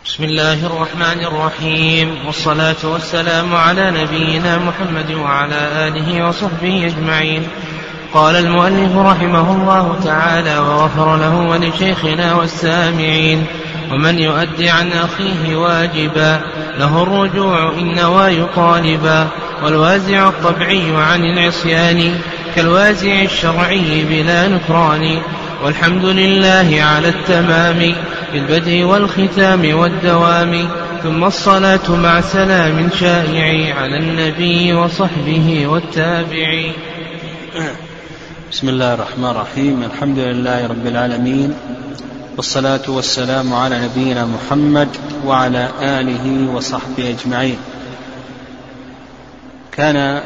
بسم الله الرحمن الرحيم، والصلاة والسلام على نبينا محمد وعلى آله وصحبه أجمعين. قال المؤلف رحمه الله تعالى وغفر له ولشيخنا والسامعين: ومن يؤدي عن أخيه واجبا له الرجوع إن نوى يطالبا، والوازع الطبعي عن العصيان كالوازع الشرعي بلا نكران. والحمد لله على التمام بالبدء والختام والدوام، ثم الصلاة مع سلام شائع على النبي وصحبه والتابعين. بسم الله الرحمن الرحيم. الحمد لله رب العالمين، والصلاة والسلام على نبينا محمد وعلى آله وصحبه أجمعين. كان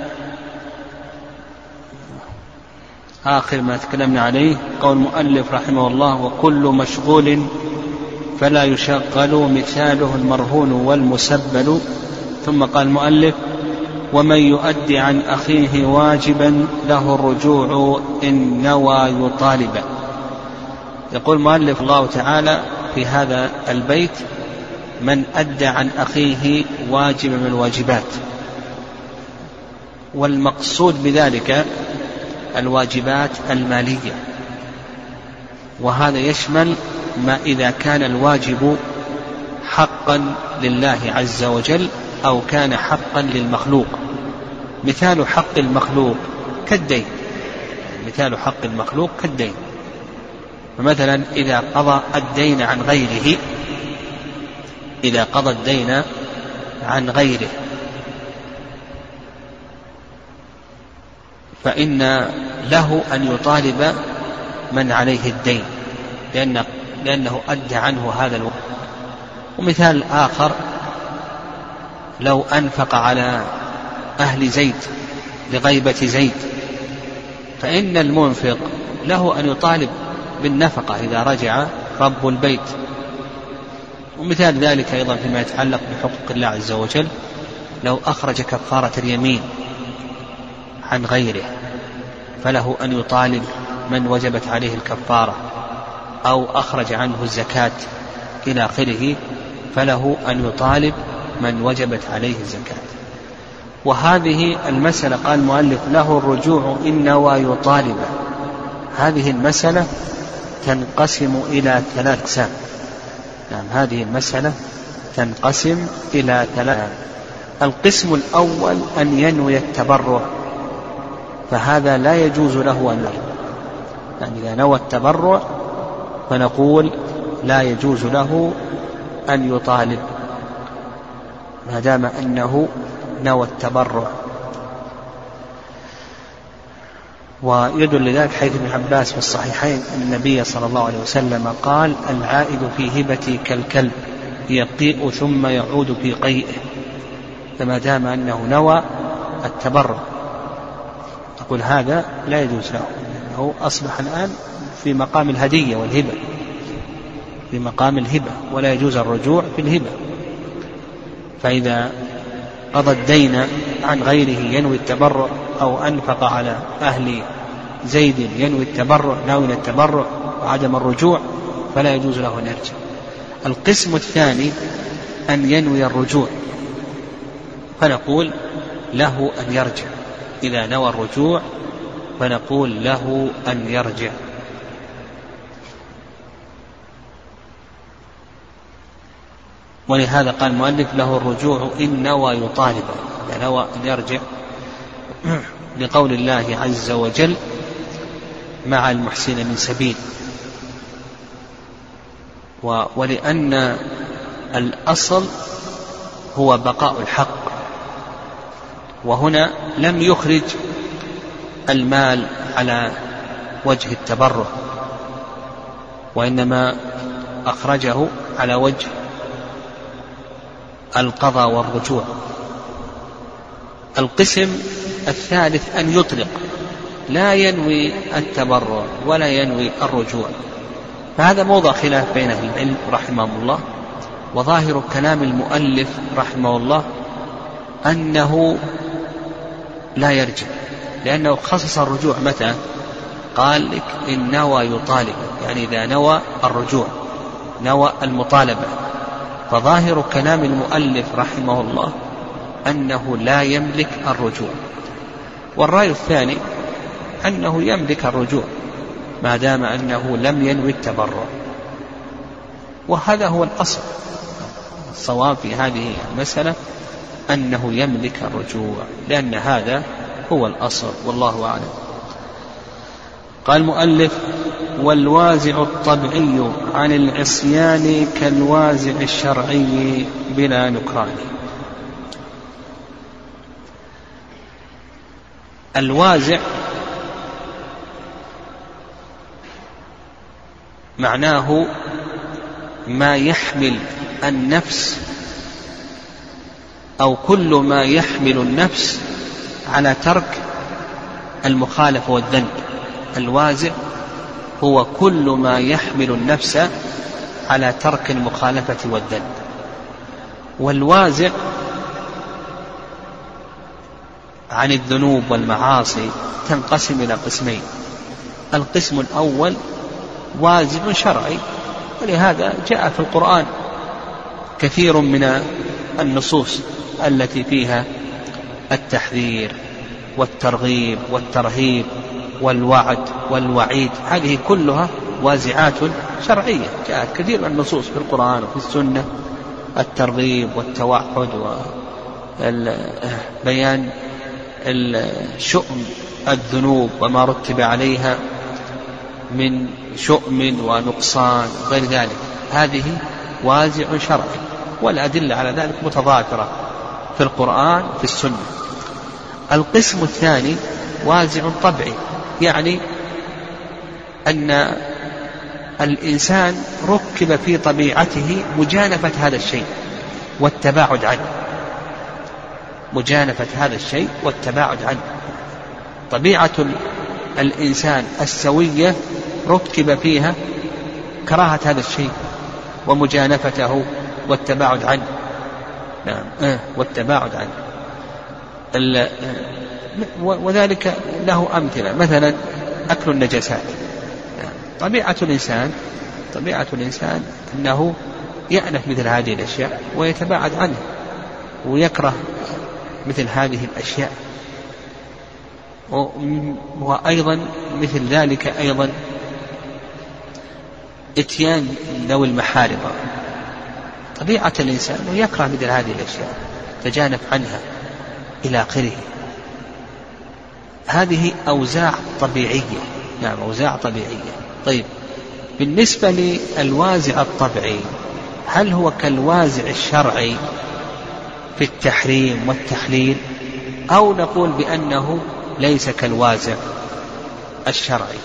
آخر ما تكلمنا عليه قول المؤلف رحمه الله: وكل مشغول فلا يشغل مثاله المرهون والمسبل. ثم قال المؤلف: ومن يؤدي عن أخيه واجبا له الرجوع إن نوى يطالبا. يقول المؤلف الله تعالى في هذا البيت: من أدى عن أخيه واجب من الواجبات، والمقصود بذلك الواجبات المالية، وهذا يشمل ما إذا كان الواجب حقا لله عز وجل أو كان حقا للمخلوق. مثال حق المخلوق كالدين، مثال حق المخلوق كالدين. فمثلا إذا قضى الدين عن غيره، إذا قضى الدين عن غيره فإن له أن يطالب من عليه الدين لأنه أدى عنه هذا الوقت. ومثال آخر: لو أنفق على أهل زيد لغيبة زيد فإن المنفق له أن يطالب بالنفقة إذا رجع رب البيت. ومثال ذلك أيضا فيما يتعلق بحقوق الله عز وجل: لو أخرج كفارة اليمين عن غيره فله أن يطالب من وجبت عليه الكفارة، أو أخرج عنه الزكاة إلى آخره فله أن يطالب من وجبت عليه الزكاة. وهذه المسألة قال المؤلف: له الرجوع إن نوى يطالبا. هذه المسألة تنقسم إلى 3 أقسام. هذه المسألة تنقسم إلى 3. القسم الأول أن ينوي التبرع، فهذا لا يجوز له أن يطالب. إذا نوى التبرع فنقول لا يجوز له أن يطالب ما دام أنه نوى التبرع. ويدل لذلك حيث ابن عباس في الصحيحين أن النبي صلى الله عليه وسلم قال: العائد في هبتي كالكلب يقيء ثم يعود في قيئه. فما دام أنه نوى التبرع تقول هذا لا يجوز له، لأنه أصبح الآن في مقام الهدية والهبة، في مقام الهبة، ولا يجوز الرجوع في الهبة. فإذا قضى الدين عن غيره ينوي التبرع، أو أنفق على أهل زيد ينوي التبرع، ناوي التبرع وعدم الرجوع، فلا يجوز له أن يرجع. القسم الثاني أن ينوي الرجوع، فنقول له أن يرجع. إذا نوى الرجوع فنقول له أن يرجع. ولهذا قال المؤلف: له الرجوع إن نوى يطالب، إذا نوى أن يرجع، لقول الله عز وجل: مع المحسن من سبيل. ولأن الأصل هو بقاء الحق، وهنا لم يخرج المال على وجه التبرع، وإنما أخرجه على وجه القضاء والرجوع. القسم الثالث أن يطلق، لا ينوي التبرع ولا ينوي الرجوع. فهذا موضع خلاف بين أهل العلم رحمهم الله. وظاهر كلام المؤلف رحمه الله أنه لا يرجع، لأنه خصص الرجوع متى؟ قال لك إن نوى يطالب، يعني إذا نوى الرجوع، نوى المطالبة. فظاهر كلام المؤلف رحمه الله أنه لا يملك الرجوع، والرأي الثاني أنه يملك الرجوع ما دام أنه لم ينوي التبرع، وهذا هو الأصل. الصواب في هذه المسألة أنه يملك الرجوع، لأن هذا هو الأصل، والله أعلم. قال المؤلف: والوازع الطبعي عن العصيان كالوازع الشرعي بلا نكران. الوازع معناه ما يحمل النفس أو كل ما يحمل النفس على ترك المخالفة والذنب. الوازع هو كل ما يحمل النفس على ترك المخالفة والذنب. والوازع عن الذنوب والمعاصي تنقسم إلى قسمين: القسم الأول وازع شرعي، ولهذا جاء في القرآن كثير من النصوص التي فيها التحذير والترغيب والترهيب والوعد والوعيد، هذه كلها وازعات شرعية. جاءت كثير من النصوص في القرآن وفي السنة: الترغيب والتوعد وبيان شؤم الذنوب وما رتب عليها من شؤم ونقصان غير ذلك، هذه وازع شرعي، والأدلة على ذلك متضافرة في القرآن وفي السنة. القسم الثاني وازع طبعي، يعني أن الإنسان ركب في طبيعته مجانبة هذا الشيء والتباعد عنه، مجانبة هذا الشيء والتباعد عنه. طبيعة الإنسان السوية ركب فيها كراهة هذا الشيء ومجانبته والتباعد عنه. نعم، والتباعد عنه. وذلك له أمثلة، مثلا أكل النجسات. طبيعة الإنسان أنه يأنف مثل هذه الأشياء ويتباعد عنها ويكره مثل هذه الأشياء. وأيضا مثل ذلك أيضا إتيان ذوي المحارم. طبيعة الإنسان أنه يكره مثل هذه الأشياء، تجانب عنها إلى آخره. هذه أوزاع طبيعية. نعم، أوزاع طبيعية. طيب، بالنسبة للوازع الطبعي، هل هو كالوازع الشرعي في التحريم والتحليل، أو نقول بأنه ليس كالوازع الشرعي؟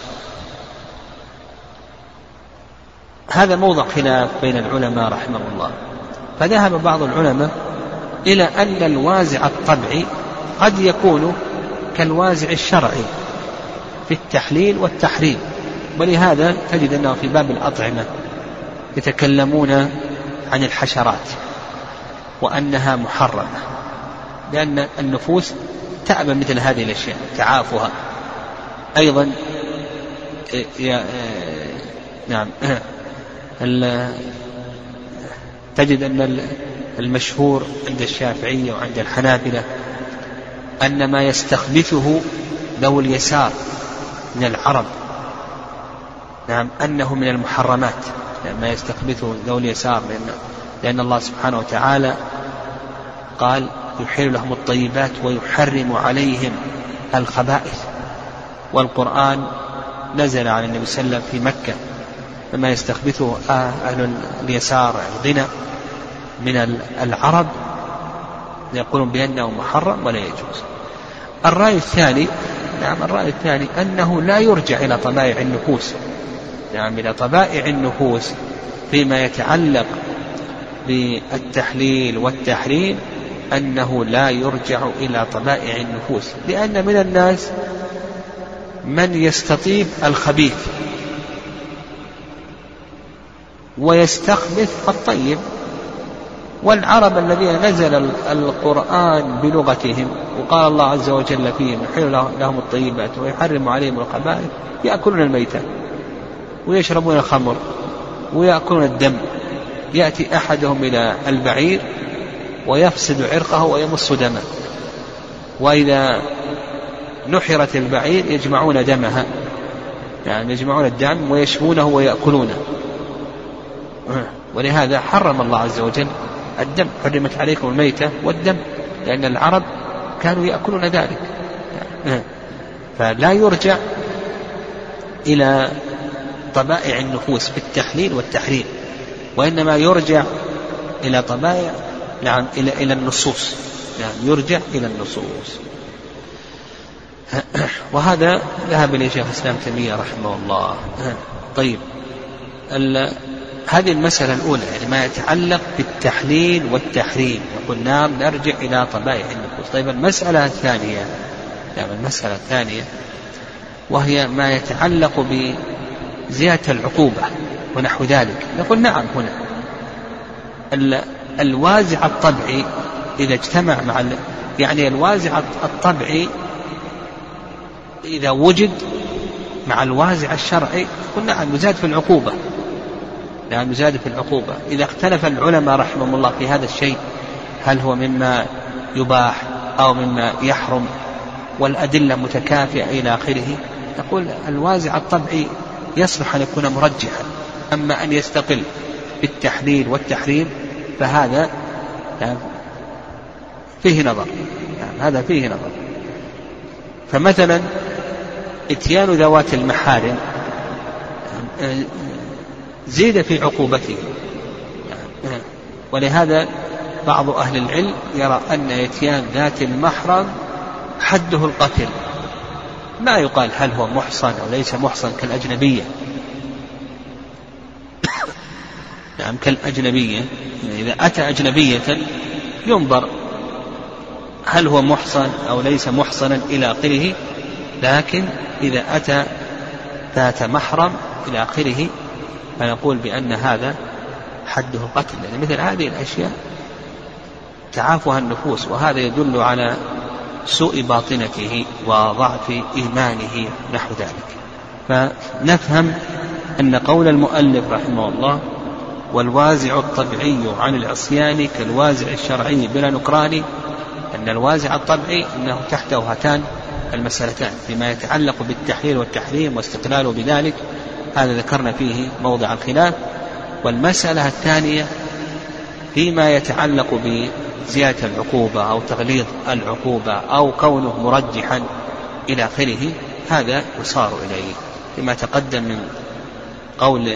هذا موضع خلاف بين العلماء رحمه الله. فذهب بعض العلماء إلى أن الوازع الطبعي قد يكون كالوازع الشرعي في التحليل والتحريم، ولهذا تجد أنه في باب الأطعمة يتكلمون عن الحشرات وأنها محرمة، لأن النفوس تأبى مثل هذه الأشياء، تعافها. أيضا نعم، تجد أن المشهور عند الشافعية وعند الحنابلة أن ما يستخبثه ذو اليسار من العرب، نعم، أنه من المحرمات، ما يستخبثه ذو اليسار، لأن الله سبحانه وتعالى قال: يحل لهم الطيبات ويحرم عليهم الخبائث. والقرآن نزل على النبي صلى الله عليه وسلم في مكة لما يستخبثه أهل اليسار الغنى من العرب، يقولون بأنه محرم ولا يجوز. الرأي الثاني، نعم، الرأي الثاني أنه لا يرجع إلى طبائع النفوس، نعم، إلى طبائع النفوس فيما يتعلق بالتحليل والتحريم، أنه لا يرجع إلى طبائع النفوس، لأن من الناس من يستطيب الخبيث ويستخبث الطيب. والعرب الذين نزل القرآن بلغتهم وقال الله عز وجل فيهم: يحل لهم الطيبات ويحرم عليهم الخبائث، يأكلون الميتة ويشربون الخمر ويأكلون الدم يأتي أحدهم إلى البعير ويفسد عرقه ويمص دمه، وإذا نحرت البعير يجمعون دمها، يعني يجمعون الدم ويشمونه ويأكلونه. ولهذا حرم الله عز وجل الدم، حرمت عليكم الميتة والدم، لأن العرب كانوا يأكلون ذلك. فلا يرجع إلى طبائع النفوس بالتحليل والتحريم، وإنما يرجع إلى طبائع إلى النصوص، يرجع إلى النصوص. وهذا ذهب إليه شيخ الإسلام تيمية رحمه الله. طيب، هذه المسألة الأولى، يعني ما يتعلق بالتحليل والتحريم، وقلنا نرجع إلى طبائع النفوس. طيب، المسألة الثانية وهي ما يتعلق بزيادة العقوبة ونحو ذلك. نقول نعم، هنا الوازع الطبعي إذا اجتمع مع يعني الوازع الطبعي إذا وجد مع الوازع الشرعي قلنا نعم نزاد في العقوبة، نعم نزاد في العقوبة. إذا اختلف العلماء رحمهم الله في هذا الشيء، هل هو مما يباح أو مما يحرم، والأدلة متكافئة إلى آخره، نقول الوازع الطبعي يصلح أن يكون مرجحا. أما أن يستقل بالتحليل والتحريم فهذا فيه نظر، هذا فيه نظر. فمثلا اتيان ذوات المحارم زيد في عقوبته، ولهذا بعض أهل العلم يرى أن اتيان ذات المحرم حده القتل، ما يقال هل هو محصن أو ليس محصن كالأجنبية. نعم كالأجنبية، إذا أتى أجنبية ينظر هل هو محصن أو ليس محصنا إلى آخره، لكن إذا أتى ذات محرم إلى آخره فنقول بأن هذا حده القتل، لأن مثل هذه الأشياء تعافها النفوس، وهذا يدل على سوء باطنته وضعف إيمانه نحو ذلك. فنفهم أن قول المؤلف رحمه الله والوازع الطبيعي عن العصيان كالوازع الشرعي بلا نكران، أن الوازع الطبيعي أنه تحته هاتان المسألتان فيما يتعلق بالتحليل والتحريم واستقلاله بذلك، هذا ذكرنا فيه موضع الخلاف. والمسألة الثانية فيما يتعلق بزيادة العقوبة أو تغليظ العقوبة أو كونه مرجحا إلى آخره، هذا يصار إليه فيما تقدم من قول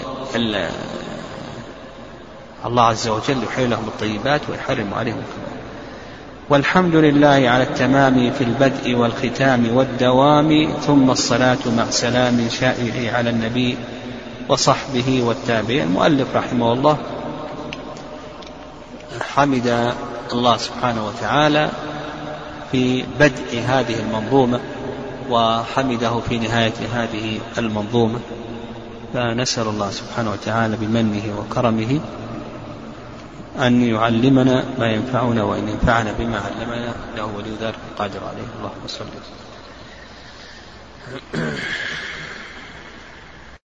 الله عز وجل يحل لهم الطيبات ويحرم عليهم الخبائث. والحمد لله على التمام في البدء والختام والدوام، ثم الصلاة مع سلام شائع على النبي وصحبه والتابعين. المؤلف رحمه الله حمد الله سبحانه وتعالى في بدء هذه المنظومة وحمده في نهاية هذه المنظومة، فنسأل الله سبحانه وتعالى بمنه وكرمه أن يعلمنا ما ينفعنا وأن ينفعنا بما علمنا، إنه ولي ذلك القادر عليه. اللهم صل وسلم.